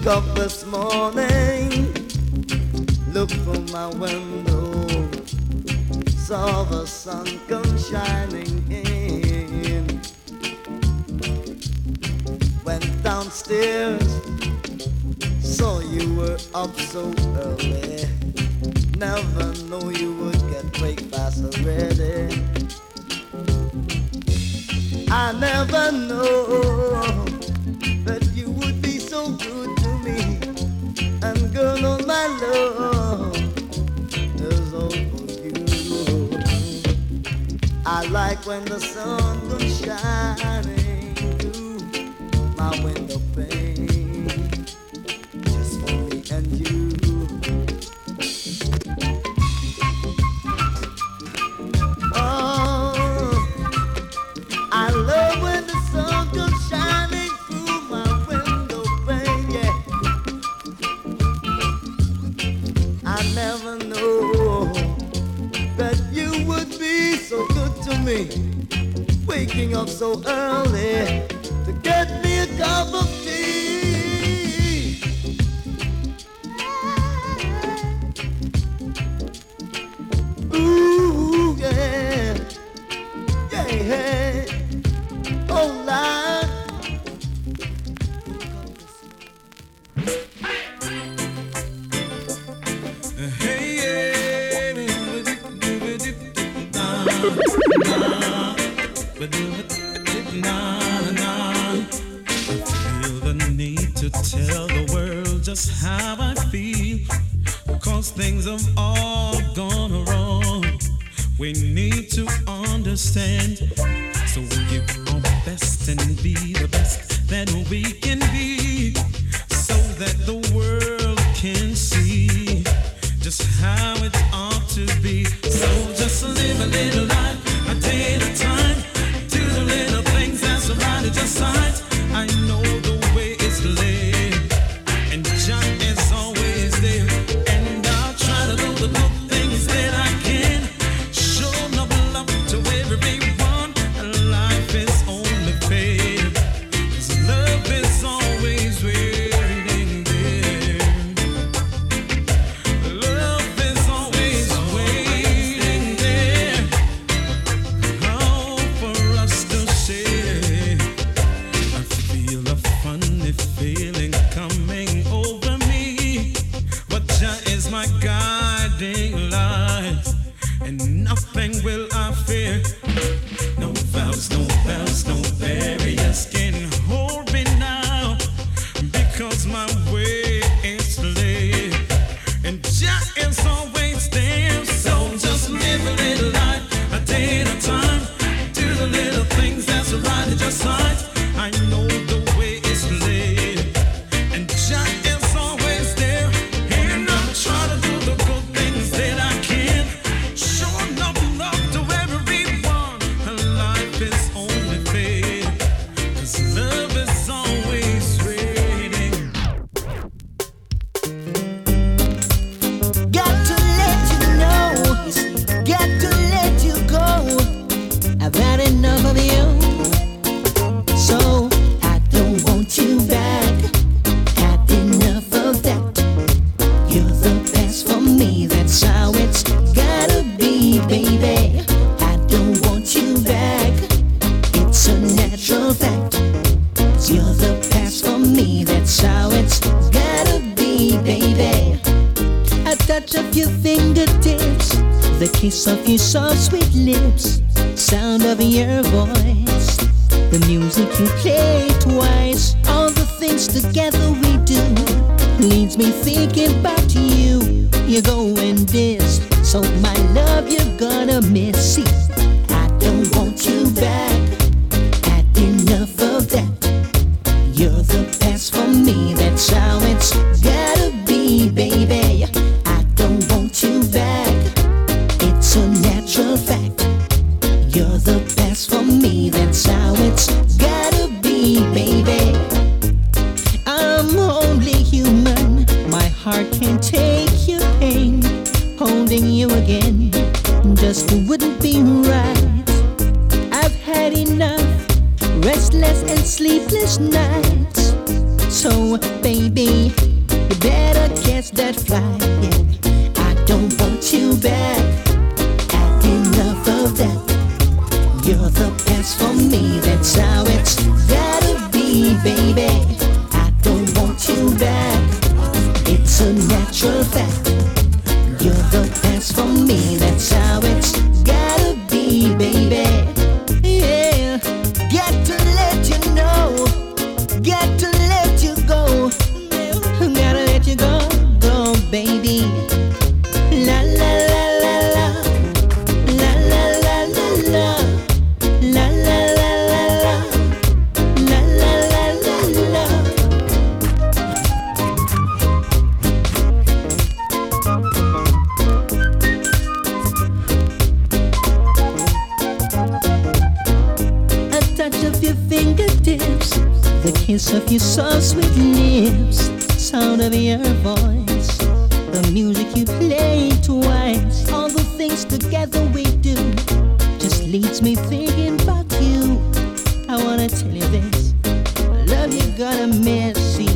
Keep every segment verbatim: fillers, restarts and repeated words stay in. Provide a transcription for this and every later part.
up this morning, looked from my window, saw the sun come shining in. Went downstairs, saw you were up so early. Never knew you would get breakfast already. I never know that you would be so good to me. And girl, all my love is all for you. I like when the sun comes shining through my window pane, just for me and you. Oh, I love when the sun comes shining through my window pane, yeah. I never know that you would be so good to me, waking up so early to get me a cup of tea. Ooh, yeah, yeah, oh, Lord. Feel the need to tell the world just how I feel, cause things have all gone wrong. We need to understand, so we give our best and be the best that we can be, so that the world can see just how it ought to be. So just live a little life, a day at a time. Do the little things that's right at your side. I know the way it's laid, and Jah is always there. And I'll try to do the good things that I can. Show no love to everyone. Life is only fair, 'cause love is always waiting there. Love is always waiting there. Oh, for us to share. I feel a funny feeling coming over me, but Jah is my guiding light, and nothing will I fear. No vows, no bells, no barriers can hold me now, because my way is laid, and Jah is always there. So just live a little life, a day at a time. Do the little things that's right at your side. I know the way is laid, and Jah is always there. And I'm trying to do the good things that I can. Show enough love to everyone. Life is only fair, 'cause love is always waiting. Got to let you know, got to let you go. I've had enough of you, so I don't want you back. Had enough of that. You're the best for me, that's how it's gotta be, baby. I don't want you back, it's a natural fact. You're the best for me, that's how it's gotta be, baby. A touch of your fingertips, the kiss of your soft sweet lips, sound of your voice, the music you play twice, all the things together we do, leads me thinking about you. You're going this, so my love you're gonna miss. See, I don't want you back, had enough of that. You're the best for me, that's how it's gotta be, baby. I don't want you back, it's a natural fact. You're the best for me, that's how it's gotta be, baby. I'm only human, my heart can't take your pain. Holding you again just wouldn't be right. I've had enough restless and sleepless nights, So, baby, you better catch that flight. Yeah. I don't want you back. Had enough of that. You're the best for me. That's how it's gotta be, baby. I don't want you back. It's a natural fact. You're the best for me. That's how it's gotta be, baby. Yeah. Got to let you know. Got to let you go. Gotta let you go, go, baby. La la la la la. La la la la la. La la la la la. La la la la la. A touch of your fingertips, the kiss of your soft sweet lips, sound of your voice, the music you play twice, all the things together we do, just leaves me thinking about you. I wanna tell you this, love you gonna miss. See,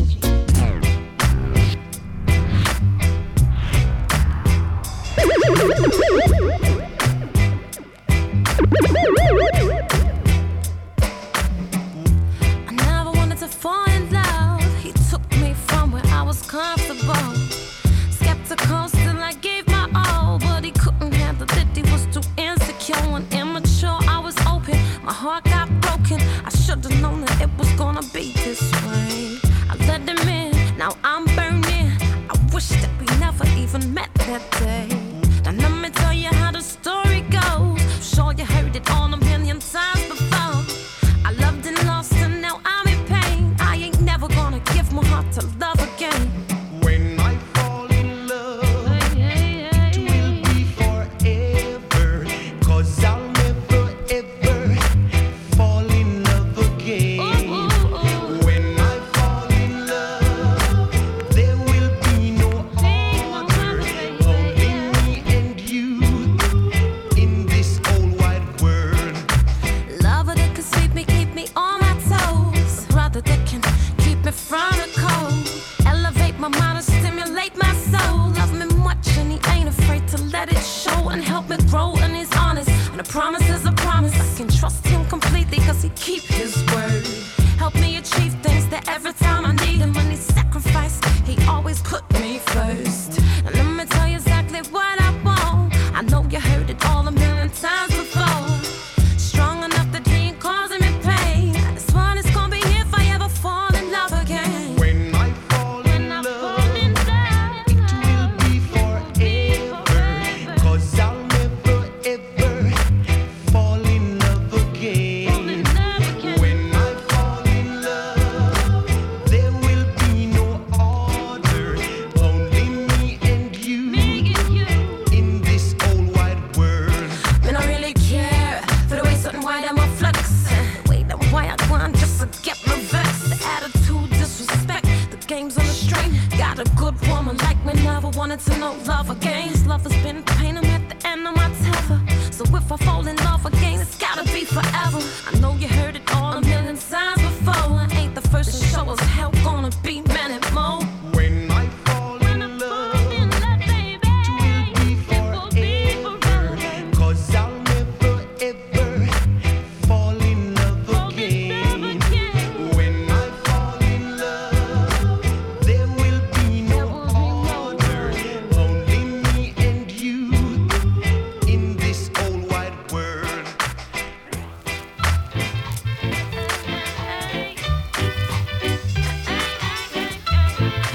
I never wanted to fall in love. He took me from where I was comfortable. Skeptical, still I gave my all, but he couldn't handle it. He was too insecure and immature. I was open, my heart got broken. I should've known that it was gonna be this way. I let him in, now I'm burning. I wish that we never even met that day. Now let me tell you how the story goes. I'm sure you heard it all a million times before. I loved and lost and now I'm in pain. I ain't never gonna give my heart to love again. When I fall in love, it will be forever. Cause I'll never ever fall in love again. When I fall in love, there will be no other. Only me and you in this whole wide world. Love that can sweep me, keep me on my toes. Brother that can keep me from the cold. Elevate my mind and stimulate my soul. Love me much and he ain't afraid to let it show. And help me grow and he's honest. And a promise is a promise. I can trust him completely cause he keep his word. Help me achieve things that every time I need him. When he sacrificed, he always put me first. And let me tell you exactly what I want. I know you heard it all a million times before. Strong enough that he ain't causing me pain. This one is gonna be if I ever fall in love again. When I fall in When I love, fall in love, it will be forever. Cause I'll never ever fall in love fall again. in love again. When I fall in love, there will be no other. Only me and you Me and you. in this whole wide world. Man, I really care for the way something white I'm a flex. The way that why I go on just to get my vex. The attitude, disrespect, the games on the string. Got a good woman like me, never wanted to know love again. Love has been pain, I'm at the end of my tether. So if I fall in love again, it's gotta be forever. I know you heard it all a million times before. I ain't the first to show us how gonna be many more. When I fall in love, it will be forever. Cause I'll never ever fall in love again. When I fall in love, there will be no other. Only me and you in this whole wide world. Hey, hey, hey, hey, hey.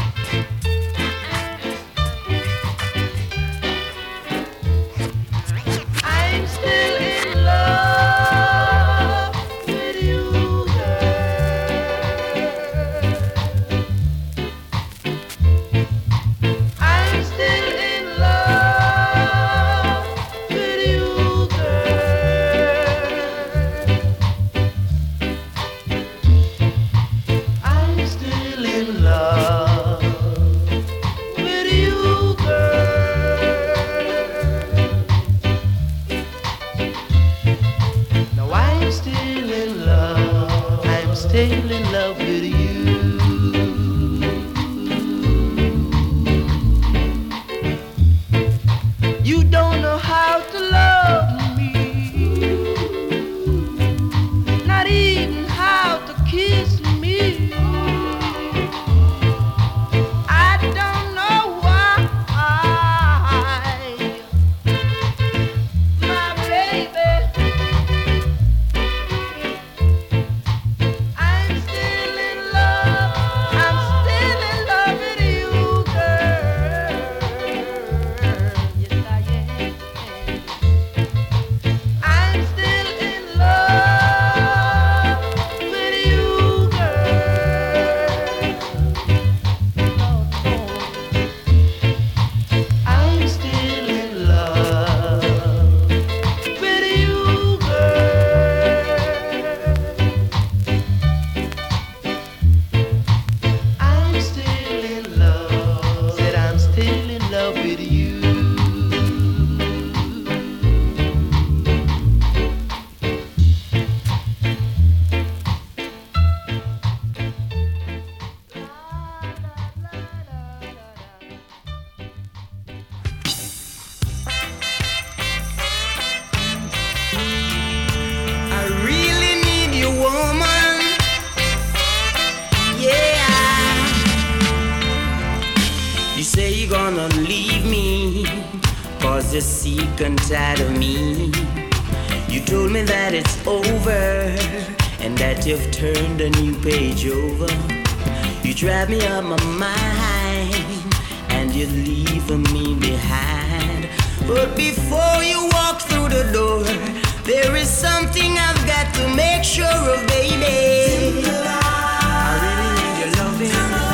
Cause you're sick and tired of me. You told me that it's over and that you've turned a new page over. You drive me out my mind and you're leaving me behind. But before you walk through the door, there is something I've got to make sure of, baby. I really need your loving.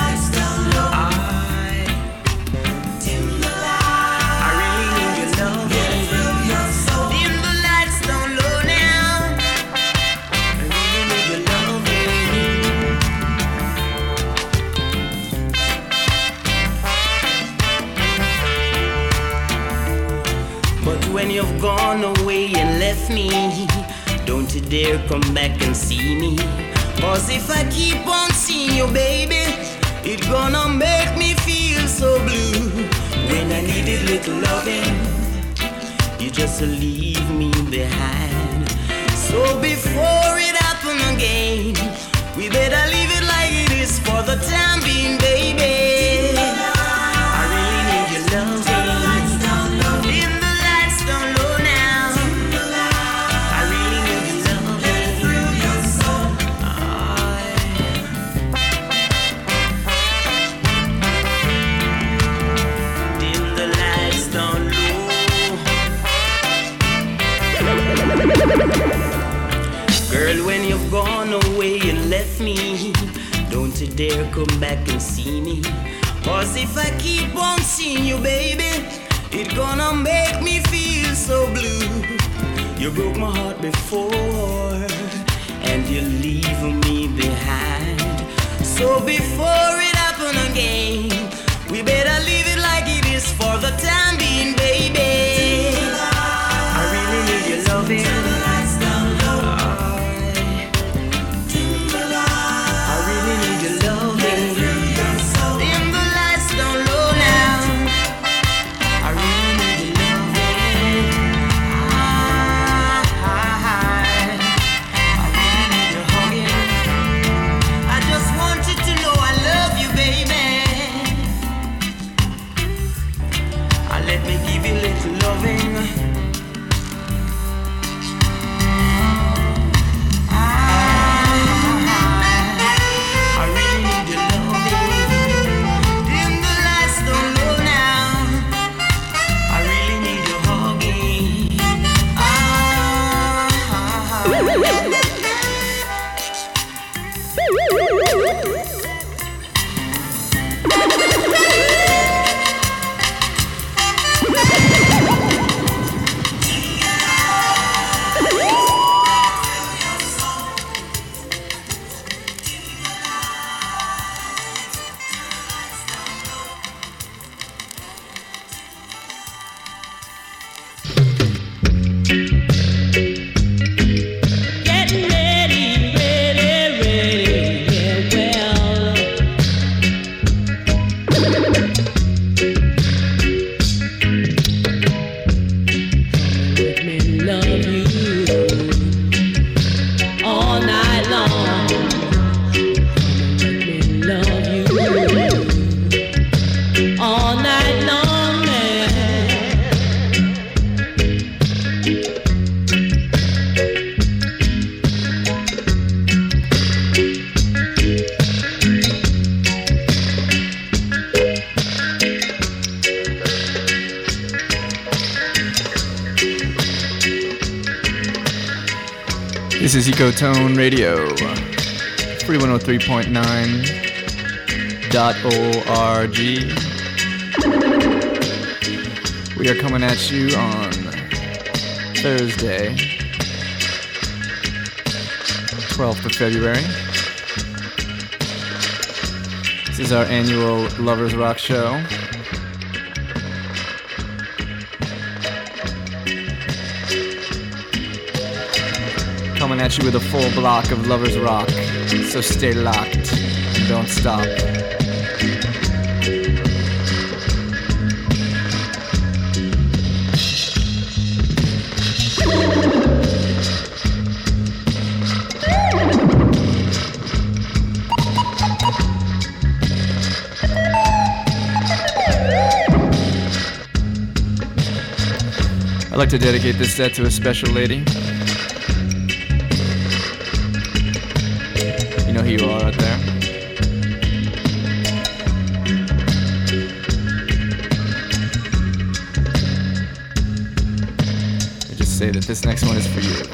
I, I really need your loving. Dim the lights down low now. I really need your loving. But when you've gone away and left me, don't you dare come back and see me. Cause if I keep on seeing you, baby, it's gonna make me feel so blue. When I needed little loving, you just leave me behind. So before it happens again, we better leave it like it is for the time being, baby. I really need your loving. Girl, when you've gone away and left me, don't you dare come back and see me. Cause if I keep on seeing you, baby, it's gonna make me feel so blue. You broke my heart before and you're leaving me behind. So before it happens again, we better leave it like it is for the time being, baby. I really need your loving. This is Ecotone Radio, free one oh three point nine dot org. We are coming at you on Thursday, twelfth of February. This is our annual Lovers Rock show. Coming at you with a full block of Lovers Rock, so stay locked and don't stop. like to dedicate this set to a special lady. You know who you are out there. I just say that this next one is for you.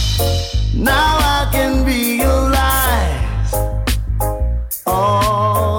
Now I can realize all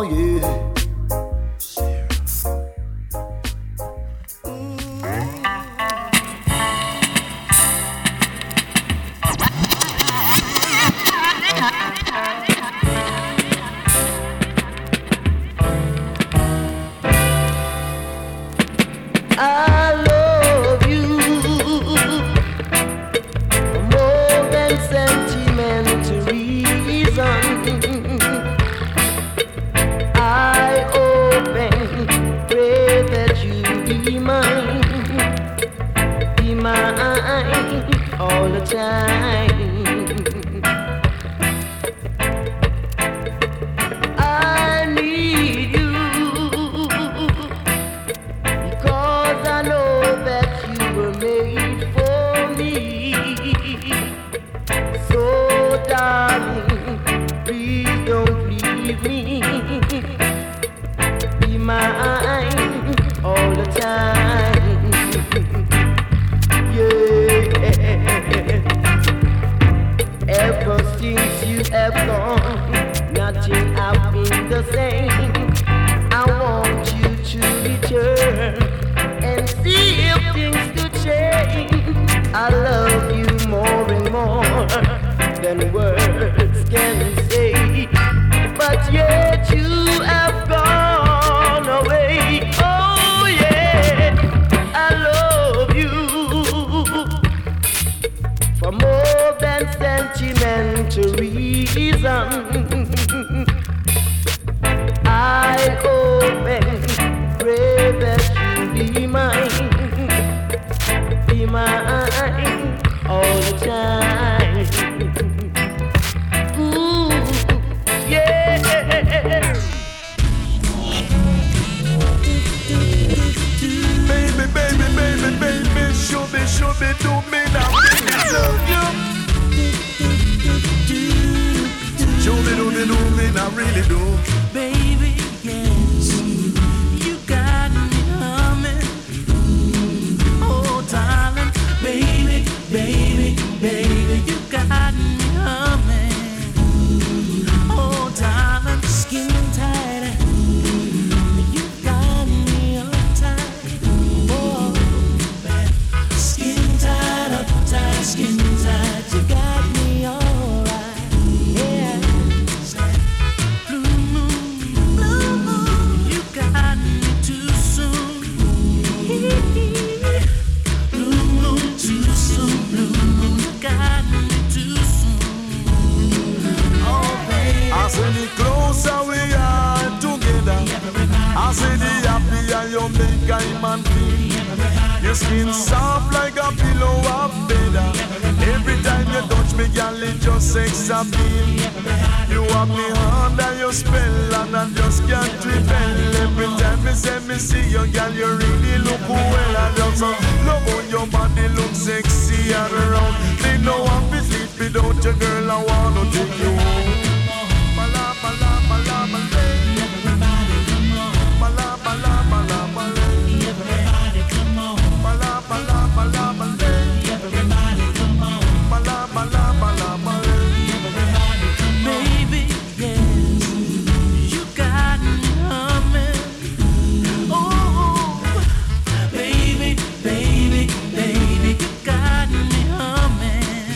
kind. Ooh, yeah. Baby, baby, baby, baby, show me, show me, do me now. I love you. Show me, do me, do me, I really do. Baby, yes, you got me humming. Oh, darling, baby, baby, baby, you got me humming. Oh, darling, skin tight, you got me uptight. Oh, skin tight, uptight, skin tight, you got me alright. Yeah. Blue moon, blue moon, you got me too soon. Blue moon, too soon. Blue moon, you got me too soon. Oh, baby. I say the closer we are together, I say the happier you make a man feel. Your skin soft like a pillow of feather. Every time you touch me, girl, it just sex appeal. You have me under your spell and I just can't rebel. Every time me say me see you, girl, you really look well. I just uh, love how your body looks sexy and round. Me know I'm busy without your girl, I wanna take you home. Mala, mala, mala, mala. Everybody come on. Mala, mala, mala, mala. Everybody come on. Mala, mala, mala, mala. Everybody come on. Mala, mala, mala, mala. Everybody come on. Baby, yes, you got me humming. Oh, baby, baby, baby, you got me humming.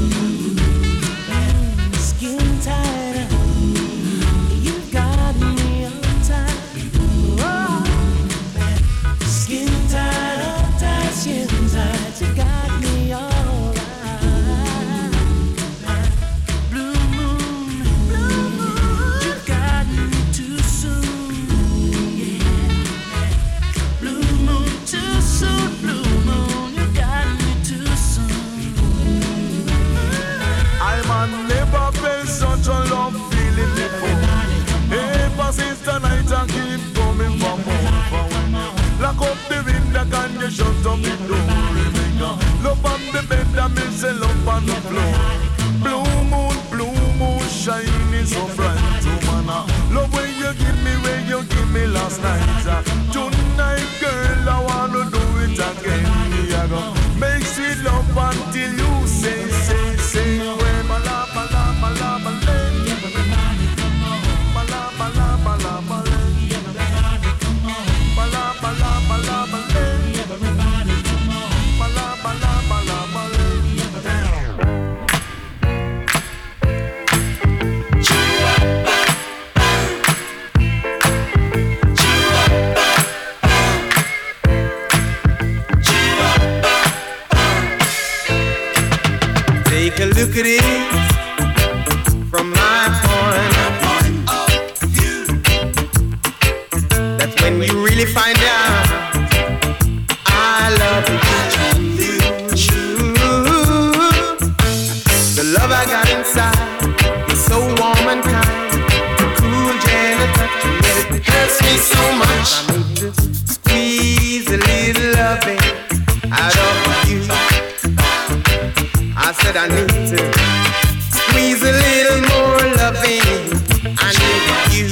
Skin tight, you got me uptight. Oh, skin tight, uptight, skin tight, you got me alright. Blue moon, blue moon, you got me too soon. Yeah. Blue moon, too soon. Blue moon, you got me too soon. I man never felt such a love feeling before. Ever since the night I keep coming for more. For when you lock up the window, can you shut up the door? Rebecca, love on the bed and me say love on the floor. Blue moon, blue moon, shining so bright. Oh man, I love when you give me, when you give me last night. Uh, Tonight, girl, I wanna do it again. Me I go make sweet love until you say, say, say. Well, mala, mala, mala, mala. Everybody come on. Mala, mala, mala, mala. Everybody come on. Mala, mala, mala, mala. Everybody come on. Mala, mala, mala, mala. Take a look at it from my point of view. That's when you really find out I love you. The love I got inside is so warm and kind, cool, gentle touch, and yet it hurts me so much. I need to squeeze a little loving out of you. I said I need to squeeze a little more loving. I need you.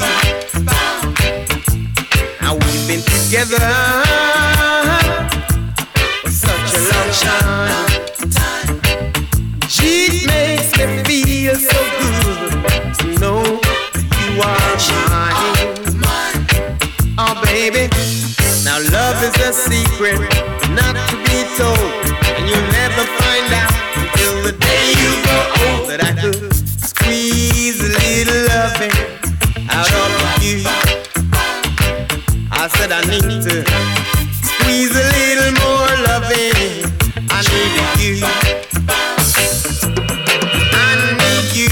Now we've been together for such a long time. Gee, it makes me feel so good to know you are mine. Oh baby, now love is a secret not to be told, and you'll never find out till the day you grow old that I could squeeze a little loving out of you. I said I need to squeeze a little more loving. I need you. I need you.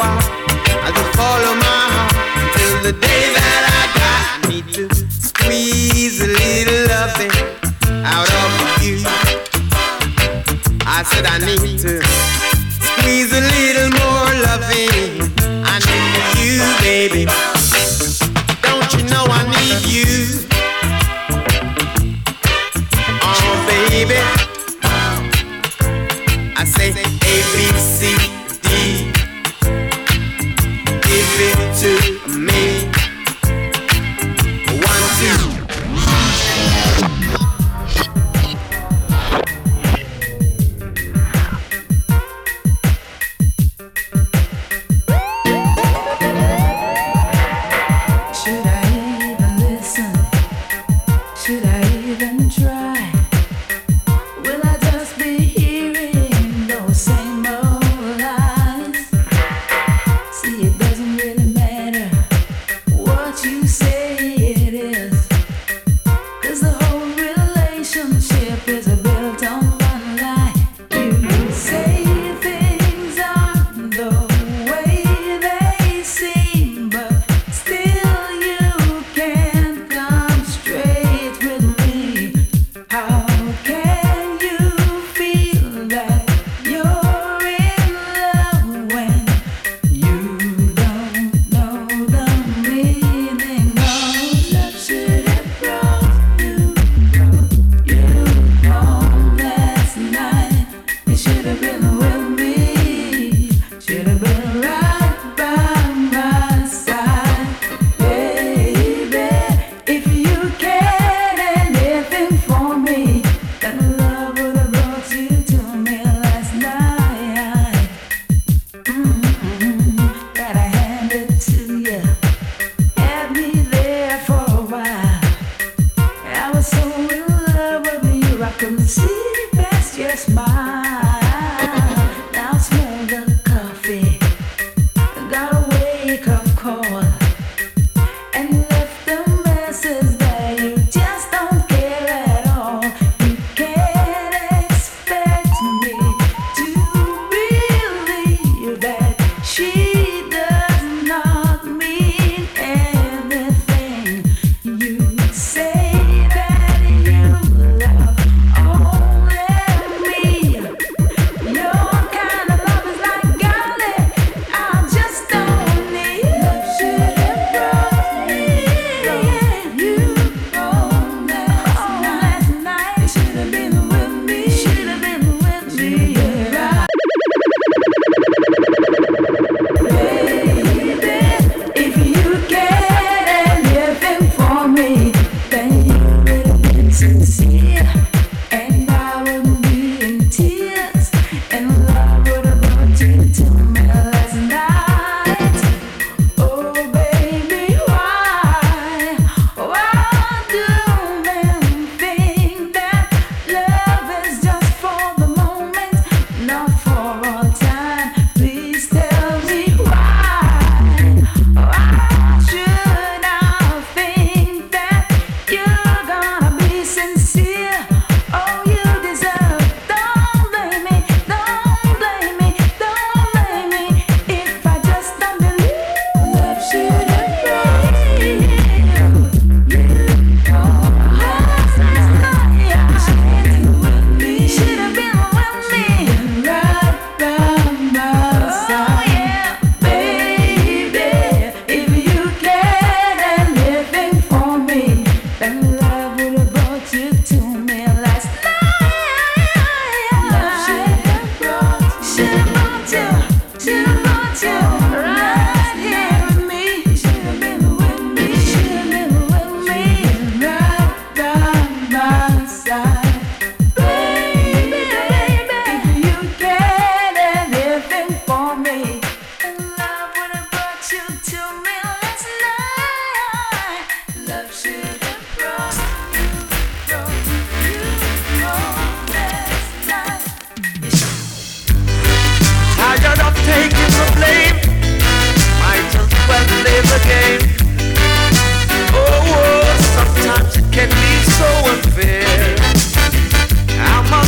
heart. I just follow my heart till the day that I die. I need to squeeze a little loving out of you. I said I need to squeeze a little more loving. I need you, baby. Don't you know I need you? Oh, baby. I say A, B, C, D. Give it to me. One, two.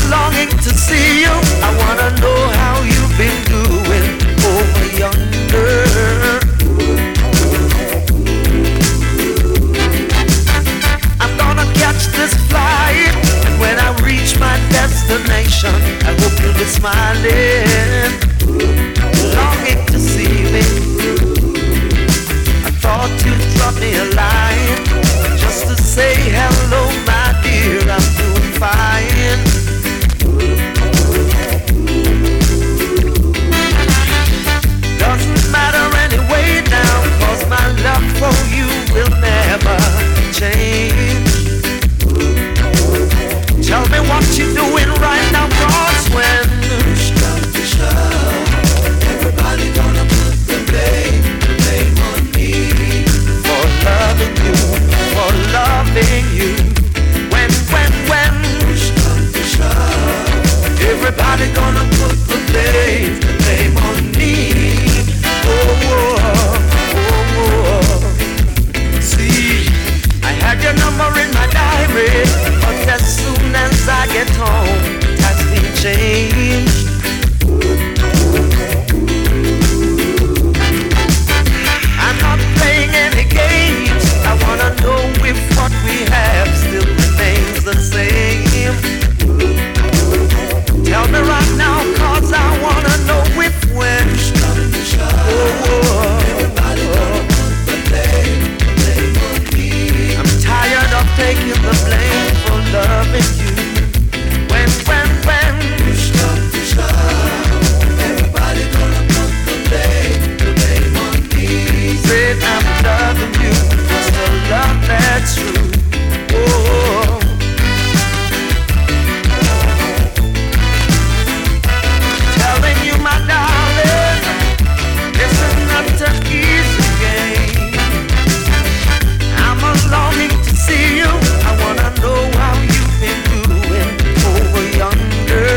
to see you. I wanna know how you've been doing over yonder. smiling, longing to see me. I thought you'd drop me a line just to say hello, my dear, I'm doing fine. Doesn't matter anyway now, 'cause my love for you will never change. Tell me what you're doing right now, 'cause when everybody gonna put the blame, the blame on me for loving you, for loving you. When, when, when everybody gonna put the blame, the blame on me. Oh, oh, oh, oh. See, I had your number in my diary, but as soon as I get home, it has been changed. I'm not playing any games. I wanna know if what we have still remains the same. Tell me right now, 'cause I wanna know if when. Oh, oh, everybody gonna put the blame, the blame on me. I'm tired of taking the blame for loving you. When, when, when everybody gonna put the blame, the blame on me. Said I'm loving you, it's the love that's true. Oh, telling you, my darling, this is not an easy game. I'm a longing to see you. I wanna know how you've been doing over yonder.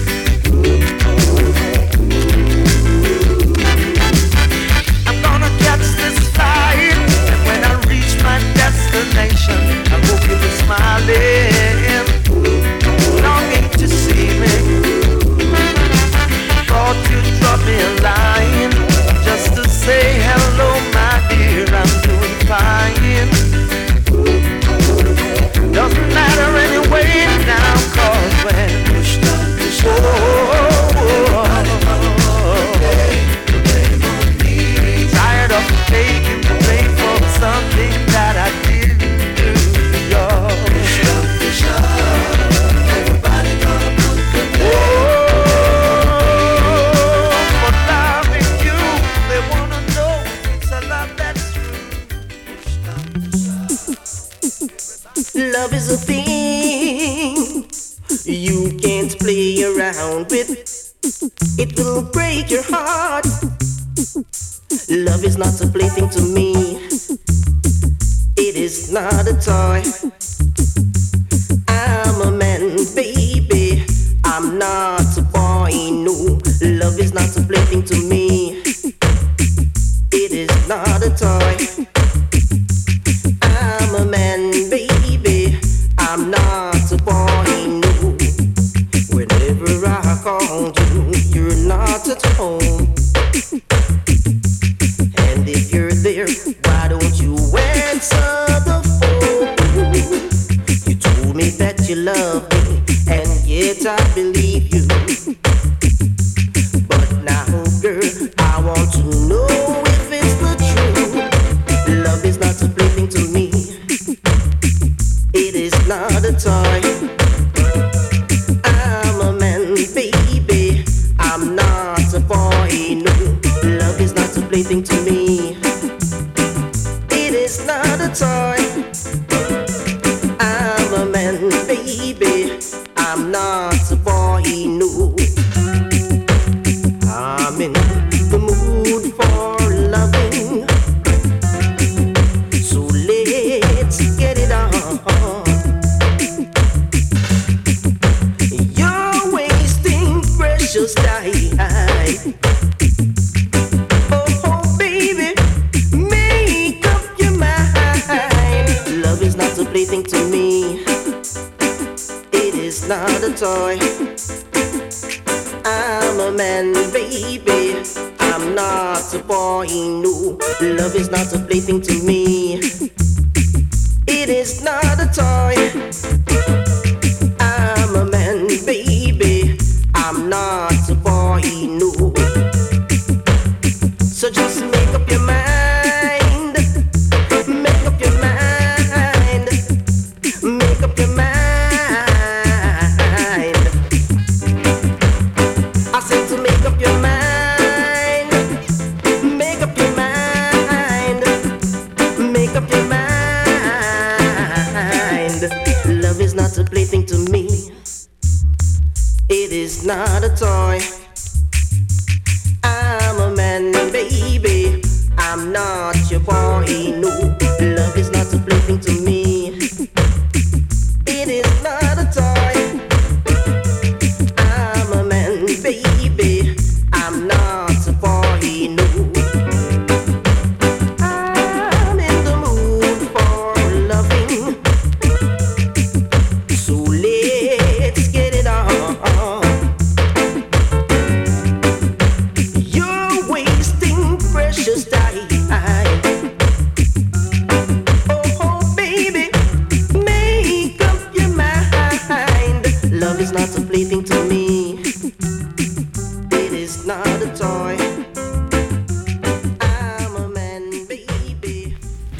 I'm gonna catch this flight, and when I reach my destination, I hope you'll be smiling, longing to see me. Thought you'd drop me a line just to say hello, my dear, I'm doing fine. Doesn't matter anyway now, 'cause when oh, oh, oh, tired of taking the blame for something that I didn't do, y'all. Everybody gonna put the blame. For loving you, they wanna know it's a love that's true. Love is a thing you can't play around with. It will break your heart. Love is not a plaything to me. It is not a toy. I'm a man, baby. I'm not a boy, no. Love is not a plaything to me. It is not a toy. I'm a man, baby. I'm not a boy, no. Whenever I call you, you're not at home. And if you're there, why don't you answer the phone? You told me that you love me, and yet I believe you. But now, girl, I want to know if it's the truth. Love is not a plaything to me. It is not a toy. I'm a man, baby. I'm not a boy, no. Love is not a plaything to me. It is not a toy. I'm a man, baby. I'm not a boy, no. I'm in the mood for loving, so let's get it on. You're wasting precious time. Oh, oh, baby, make up your mind. Love is not a plaything to me. It is not a toy. I'm a man, baby. I'm not a boy, no. Love is not a plaything to me. It is not a toy. I'm a man, baby. I'm not It is not a toy. I'm a man, baby. I'm not your boy. No, love is not a plaything to me. It is not a toy. I'm a man, baby. I'm not a boy. No. I'm in the mood for loving. So let's get it on. You're wasting precious time. Oh, baby, make up your mind. Love is not a plaything to me. It is not a toy. I'm a man, baby.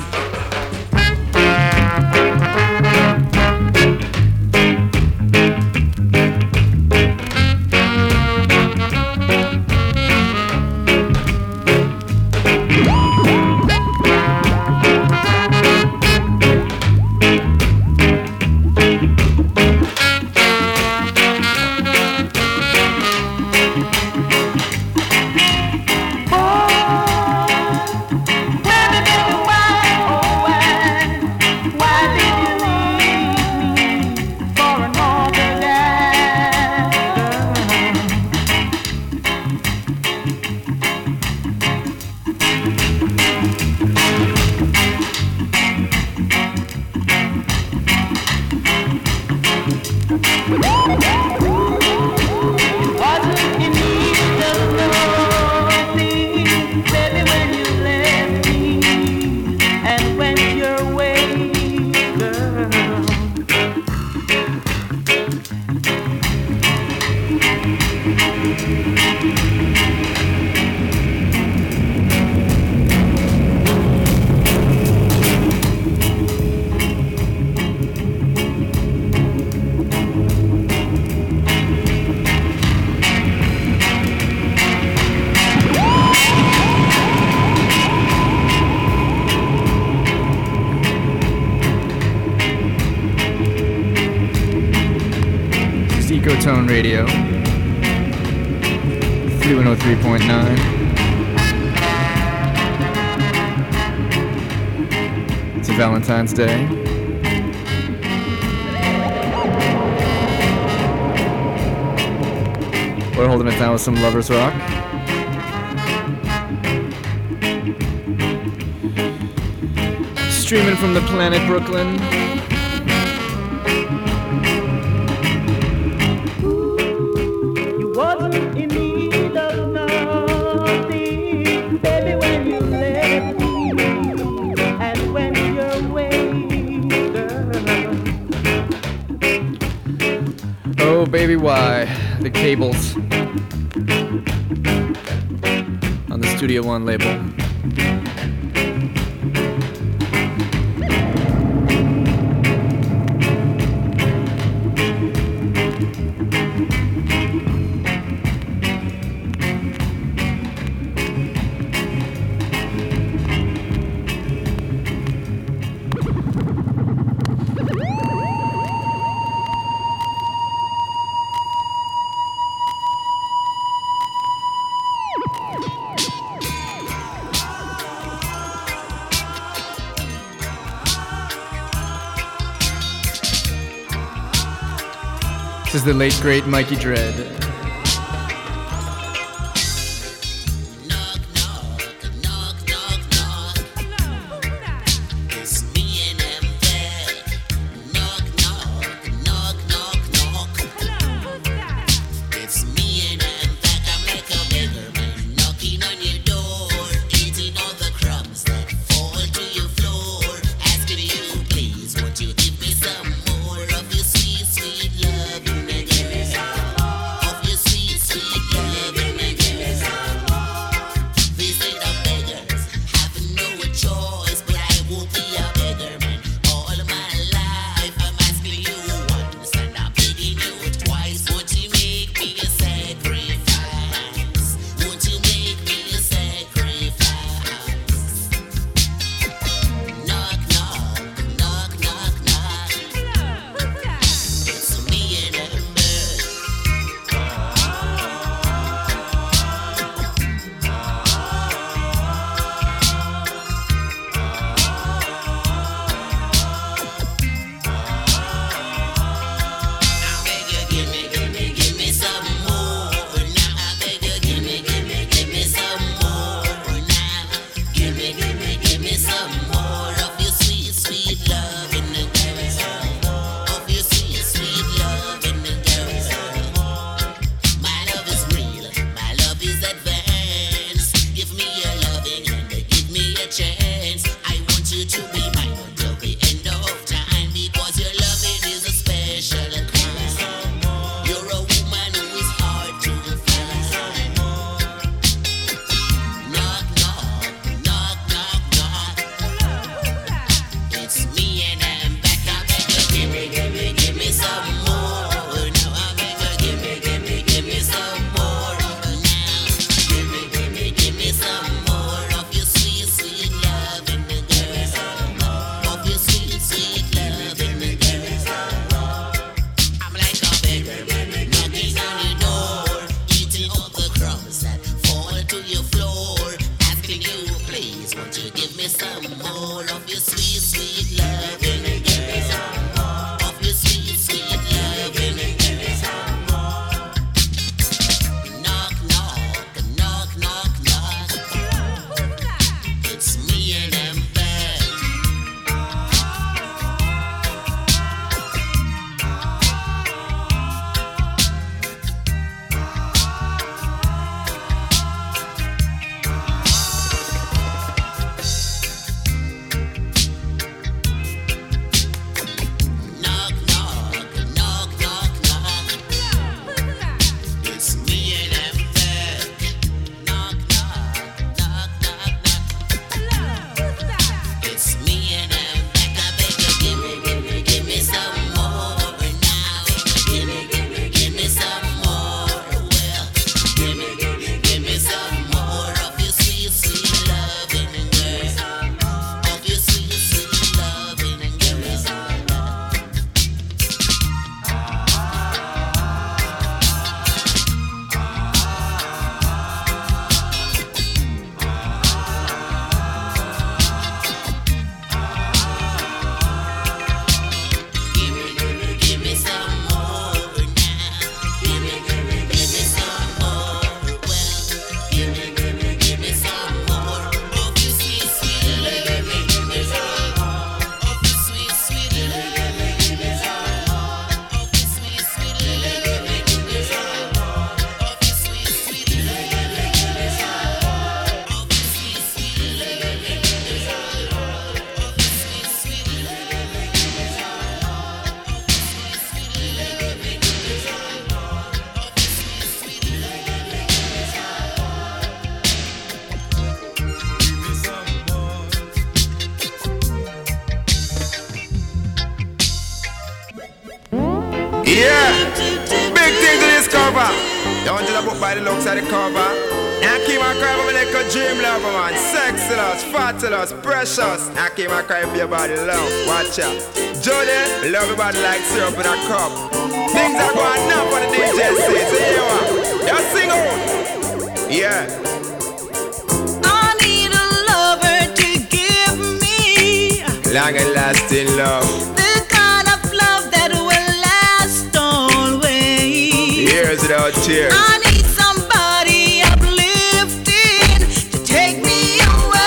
Ecotone Radio, three one oh three point nine. It's a Valentine's Day. We're holding it down with some Lovers Rock. Streaming from the planet Brooklyn. Baby, why? The Cables on the Studio One label. This is the late great Mikey Dread. Of your Yeah, big thing to discover. Don't judge a book by the looks of the cover. Now keep my cry for me like a dream lover, man. Sexylous, fatulous, precious. Now keep my cry for your body love. Watch out. Jody, love your body like syrup in a cup. Things are going up on the D J set. So here you are. Just sing on. Yeah. I need a lover to give me Long and lasting love. the kind of love that will last always. Years without tears. I need somebody uplifting to take me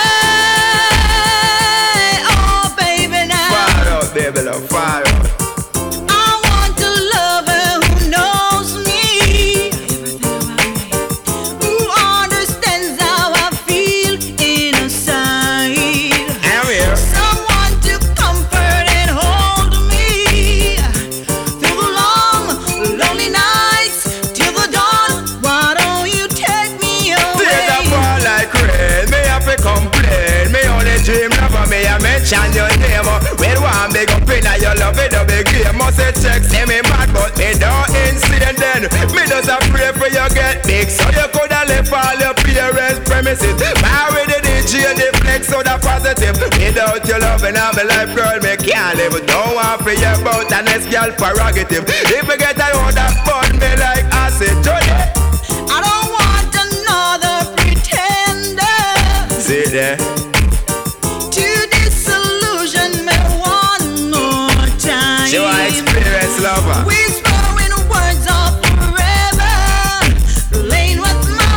away. Oh, baby, now. Fire out, baby, love, fire out. I want a lover who knows me, who understands how I feel inside. I'm here. Someone to comfort and hold me through the long, lonely nights till the dawn. Why don't you take me Tears that away? fall like rain. Me have to complain. Me only dream lover. Me I mention your name. When one big up in your love it a big game. Must say check, say me mad, but me don't insane then. Me just a pray for you get big, so you coulda left all your parents' premises. Marry the D J, the flex, so the positive. Without your love and all my life, girl, me can't live. Don't want for you about a next girl prerogative. If you get a hold of fun, me like acid, Jody. I don't want another pretender See there. to disillusion me one more time. She want experience lover. Whispering words of forever, playing with my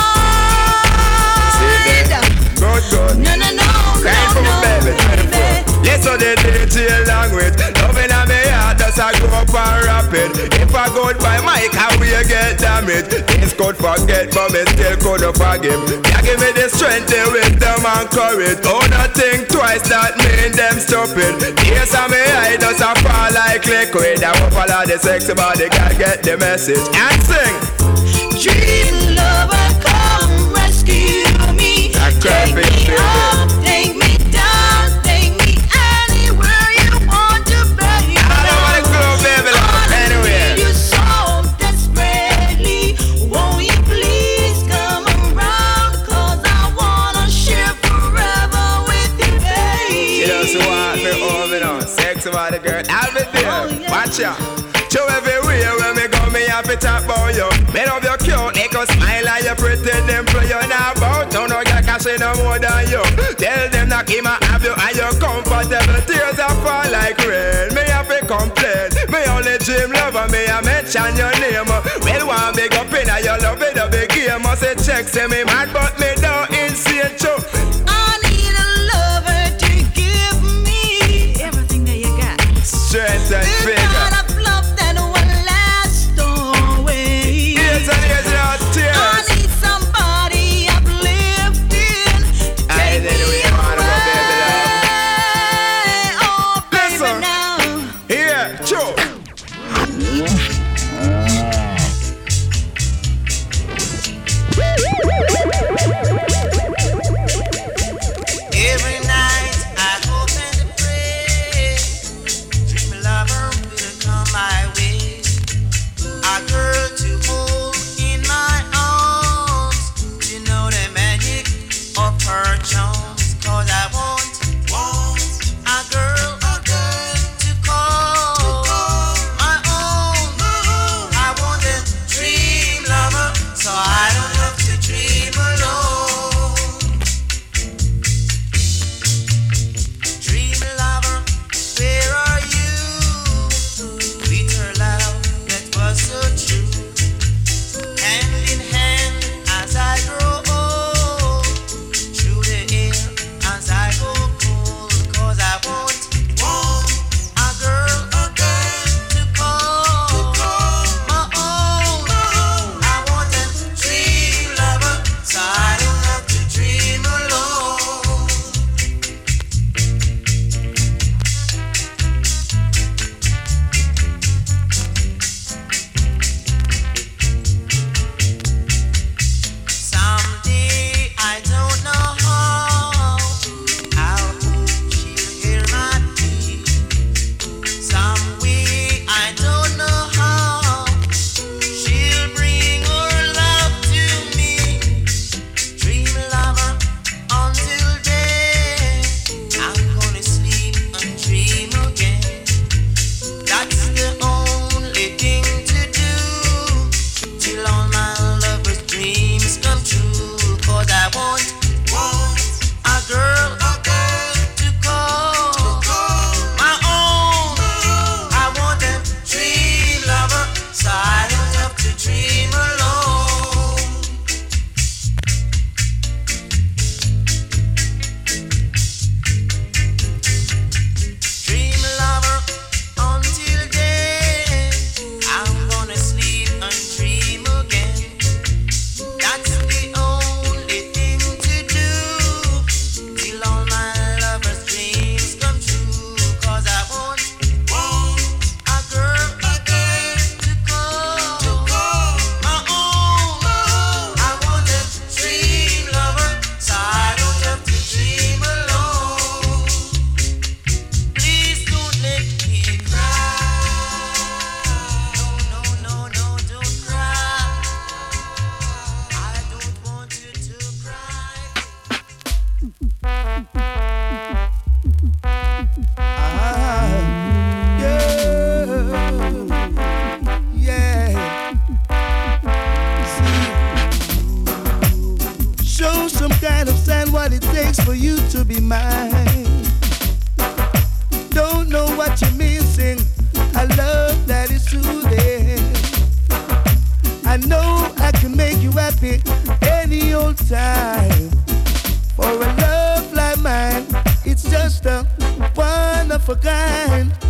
See mind. there. Good, good. No, no, no, Crying for no, my baby, no, twenty-four. baby. Listen to the D J language. Loving on me heart, does I go up and rapid. If I go by Mike, how will you get damaged? Things could forget, but me still couldn't forgive. You give me the strength, the wisdom and courage. Oh, not think twice, that mean them stupid. Yes, on me eye, does I fall like liquid. I won't follow the sexy body, gotta get the message. And sing. Dream lover, come rescue me. I cry Take for me you, up, take me down, take me anywhere you want to be. I don't wanna go, baby, love, anywhere. You so desperately. Won't you please come around? 'Cause I wanna share forever with you, babe. She doesn't want me over now. Sexy body girl, I'll be there. Watch out. Show everywhere when me go, me have to talk about you. Me love you cute, make you smile and you pretend them play you now about. Don't know girl can say no more than you. Tell them that him a have you and you comfortable. Tears that fall like rain. Me have to complain. Me only dream lover, me a mention your name. Well, one big up in your love it a big game. Must say check, say me mad, but me don't insane too. I need a lover to give me everything that you got. Strength and The figure. kind of love that will last always. Years and years without I tears. need somebody uplifting to Aye, take then we me wanna go, baby, away. Oh, baby, Listen. now. Here, Joe. just for you to be mine. Don't know what you're missing. A love that is soothing. I know I can make you happy any old time. For a love like mine, it's just a one of a kind.